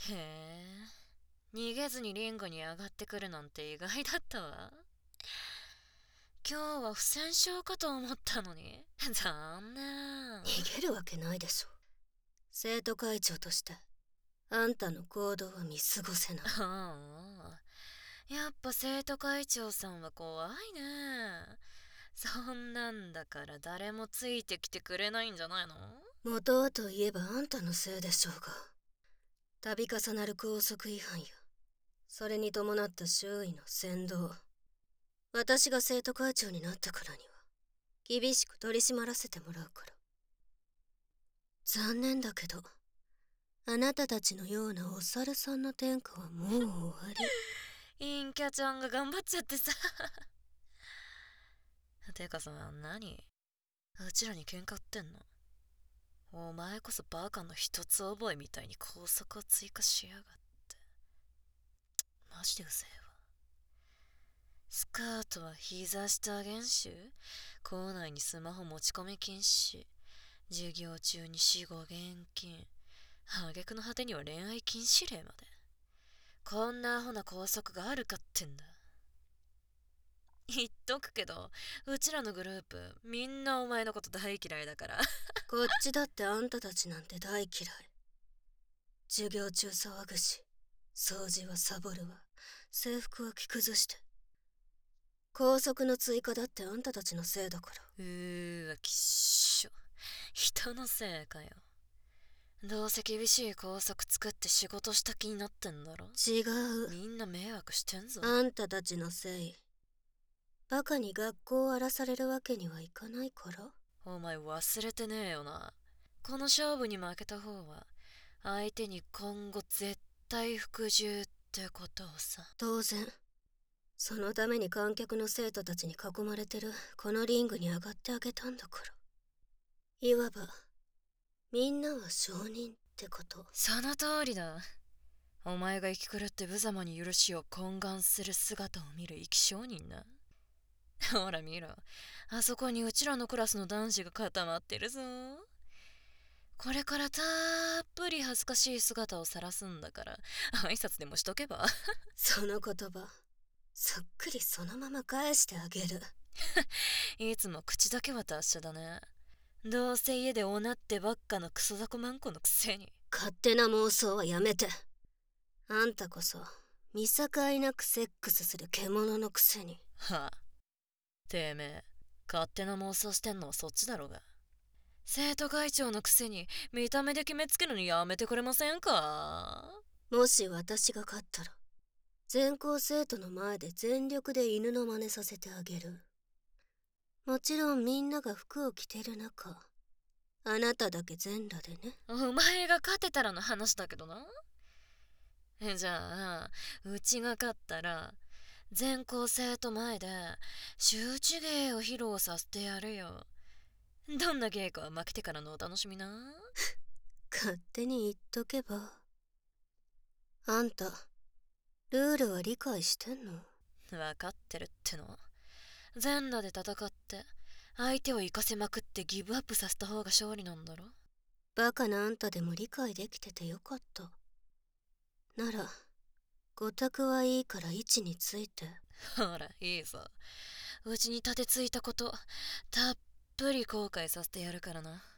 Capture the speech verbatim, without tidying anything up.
へえ、逃げずにリングに上がってくるなんて意外だったわ。今日は不戦勝かと思ったのに。残念。 逃げるわけないでしょ。生徒会長としてあんたの行動は見過ごせない。 ああ、やっぱ生徒会長さんは怖いね。そんなんだから誰もついてきてくれないんじゃないの？ 元はといえばあんたのせいでしょうが、度重なる校則違反やそれに伴った周囲の扇動、私が生徒会長になったからには厳しく取り締まらせてもらうから。残念だけど、あなたたちのようなお猿さんの天下はもう終わり。 陰キャちゃんが頑張っちゃってさ。てかさ、何うちらに喧嘩売ってんの？お前こそバカの一つ覚えみたいに校則を追加しやがって。マジでうぜえわ。スカートは膝下厳守、校内にスマホ持ち込み禁止、授業中に死後厳禁、挙句の果てには恋愛禁止令まで。こんなアホな校則があるかってんだ。言っとくけど、うちらのグループみんなお前のこと大嫌いだから。 こっちだってあんたたちなんて大嫌い。授業中騒ぐし、掃除はサボるわ、制服は着崩して。校則の追加だってあんたたちのせいだから。 うーわ、きっしょ。人のせいかよ。どうせ厳しい校則作って仕事した気になってんだろ。 違う。 みんな迷惑してんぞ。 あんたたちのせい。バカに学校を荒らされるわけにはいかないから。 お前忘れてねえよな。この勝負に負けた方は相手に今後絶対服従ってことをさ。 当然。そのために観客の生徒たちに囲まれてるこのリングに上がってあげたんだから。いわばみんなは証人ってこと。 その通りだ。お前が生き狂って無様に許しを懇願する姿を見る生き証人な。ほら見ろ、あそこにうちらのクラスの男子が固まってるぞ。これからたっぷり恥ずかしい姿を晒すんだから挨拶でもしとけば。 その言葉そっくりそのまま返してあげる。 いつも口だけは達者だね。どうせ家でおなってばっかのクソザコマンコのくせに。 勝手な妄想はやめて。あんたこそ見境なくセックスする獣のくせに。 はあ、てめえ勝手な妄想してんのはそっちだろうが。生徒会長のくせに見た目で決めつけるのやめてくれませんか？ もし私が勝ったら全校生徒の前で全力で犬の真似させてあげる。もちろんみんなが服を着てる中、あなただけ全裸でね。 お前が勝てたらの話だけどな。じゃあうちが勝ったら全校生徒前で周知芸を披露させてやるよ。どんな稽古は負けてからのお楽しみな。 勝手に言っとけば。あんたルールは理解してんの？ 分かってるっての。全裸で戦って相手を行かせまくってギブアップさせた方が勝利なんだろ。 バカなあんたでも理解できててよかった。ならご択はいいから位置について。 ほらいいぞ、うちに立てついたことたっぷり後悔させてやるからな。